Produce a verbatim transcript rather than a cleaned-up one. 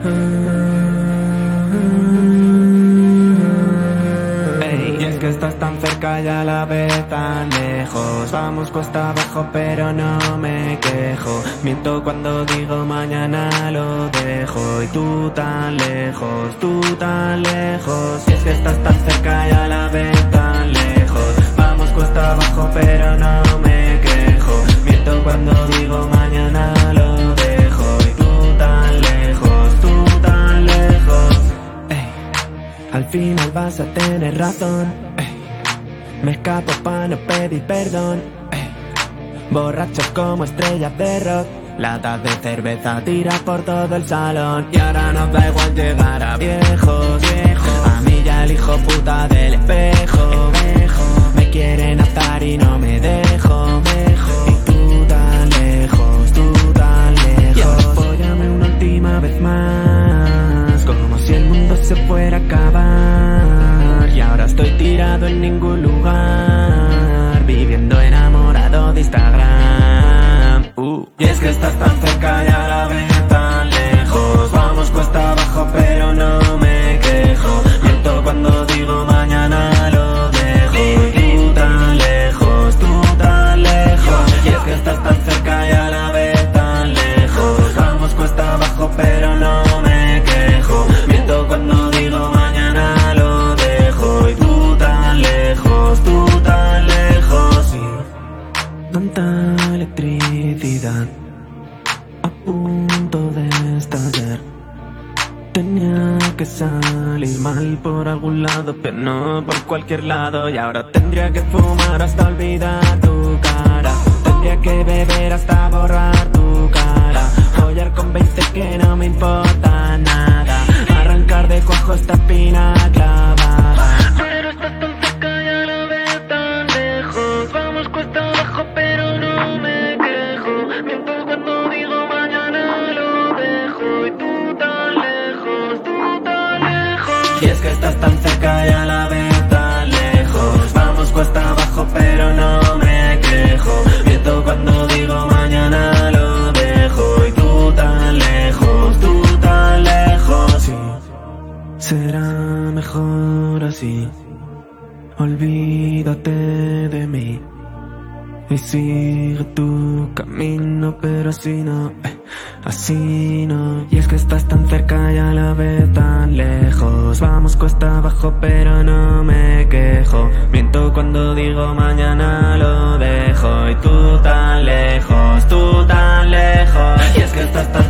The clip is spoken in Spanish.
Ey, y es que estás tan cerca y a la vez tan lejos. Vamos cuesta abajo pero no me quejo. Miento cuando digo mañana lo dejo. Y tú tan lejos, tú tan lejos. Y es que estás tan cerca y a la vez tan lejos. Vamos cuesta abajo pero no me quejo. Miento cuando digo mañana lo dejo. Y tú tan lejos, tú tan lejos. Ey, al final vas a tener razón. Ey, me escapo pa' no pedir perdón. Ey, borrachos como estrellas de rock. Latas de cerveza tiras por todo el salón. Y ahora nos da igual llegar a viejos, viejos. A mí ya el hijo puta del espejo, espejo. Me quieren atar y no me dejo, me dejo. Y tú tan lejos, tú tan lejos. Apóyame una última vez más, como si el mundo se fuera a acabar. Y ahora estoy tirado en ningún lugar, viviendo enamorado de Instagram. uh. Y es que estás tan cerca y a la vez tan lejos. Vamos cuesta abajo pero no me quejo. Miento cuando digo mañana lo dejo. Y tú tan lejos, tú tan lejos. Y es que estás tan cerca y a la vez tan lejos. Vamos cuesta abajo pero no me quejo. Miento cuando digo mañana lo dejo. Y tú tan lejos, tú tan lejos. Sí. Tanta electricidad a punto de estallar. Tenía que salir mal por algún lado, pero no por cualquier lado. Y ahora tendría que fumar hasta olvidar tu cara. Tendría que beber hasta borrar tu cara. Follar con veinte que no me importa nada. Arrancar de cuajo esta espina clavada. Pero estás tan cerca y a la vez tan lejos. Vamos cuesta abajo pero no me quejo. Miento cuando digo mañana lo dejo. Y tú tan lejos, tú tan lejos. Y es que estás tan cerca y a la vez tan lejos. Vamos cuesta abajo pero no me quejo. Miento cuando digo mañana lo dejo. Y tú tan lejos, tú tan lejos. Sí, será mejor así. Olvídate de mí y sigue tu camino, pero así no, eh, así no. Y es que estás tan cerca y a la vez tan lejos. Vamos cuesta abajo pero no me quejo. Miento cuando digo mañana lo dejo. Y tú tan lejos, tú tan lejos. Y es que estás tan